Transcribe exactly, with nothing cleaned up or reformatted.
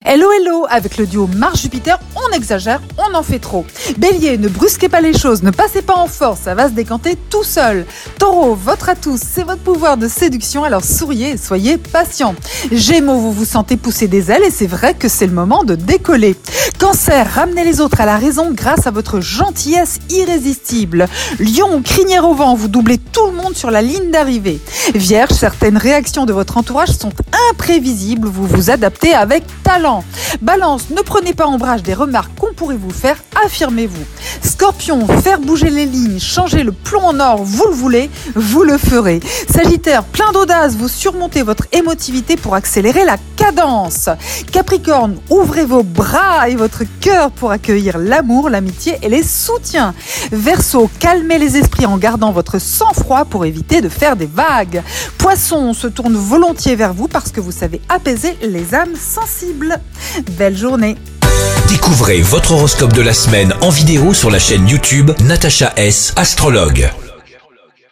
Hello hello, avec le duo Mars-Jupiter, on exagère, on en fait trop. Bélier, ne brusquez pas les choses, ne passez pas en force, ça va se décanter tout seul. Taureau, votre atout, c'est votre pouvoir de séduction, alors souriez et soyez patient. Gémeaux, vous vous sentez pousser des ailes et c'est vrai que c'est le moment de décoller. Cancer, ramenez les autres à la raison grâce à votre gentillesse irrésistible. Lion, crinière au vent, vous doublez tout le monde sur la ligne d'arrivée. Vierge, certaines réactions de votre entourage sont imprévisibles, vous vous adaptez avec talent. Balance, ne prenez pas ombrage des remarques qu'on pourrait vous faire, affirmez-vous. Scorpion, faire bouger les lignes, changer le plomb en or, vous le voulez, vous le ferez. Sagittaire, plein d'audace, vous surmontez votre émotivité pour accélérer la cadence. Capricorne, ouvrez vos bras et votre cœur pour accueillir l'amour, l'amitié et les soutiens. Verseau, calmez les esprits en gardant votre sang-froid pour éviter de faire des vagues. Poisson, on se tourne volontiers vers vous parce que vous savez apaiser les âmes sensibles. Belle journée. Découvrez votre horoscope de la semaine en vidéo sur la chaîne YouTube Natacha S, astrologue.